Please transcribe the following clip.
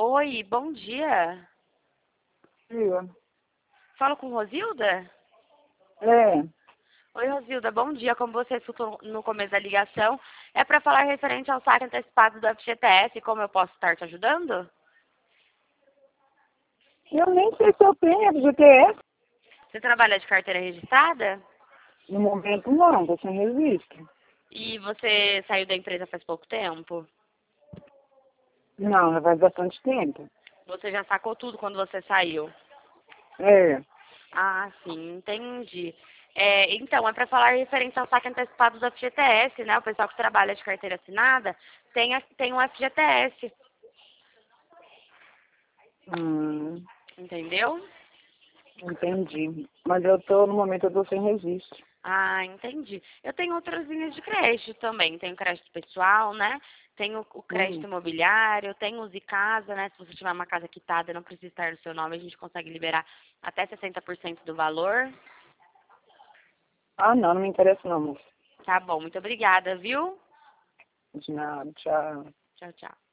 Oi, bom dia. Dia. Falo com Rosilda? É, Oi, Rosilda, bom dia. Como você escutou no começo da ligação, é para falar referente ao saque antecipado do FGTS. Como eu posso estar te ajudando? eu nem sei se eu tenho FGTS. Você trabalha de carteira registrada? No momento não, tô sem registro. E você saiu da empresa faz pouco tempo? Não, já faz bastante tempo. Você já sacou tudo quando você saiu? É, Ah, sim, entendi. Então, é para falar referente ao saque antecipado do FGTS, né? O pessoal que trabalha de carteira assinada tem um FGTS, hum, entendeu? entendi. Mas no momento eu tô sem registro. Ah, entendi. Eu tenho outras linhas de crédito também. Tenho crédito pessoal, né? Tenho o crédito Hum. imobiliário, tenho o Zicasa, né? Se você tiver uma casa quitada, não precisa estar no seu nome, a gente consegue liberar até 60% do valor. Ah, não, não me interessa não, moço. Tá bom, muito obrigada, viu? De nada, tchau. Tchau, tchau.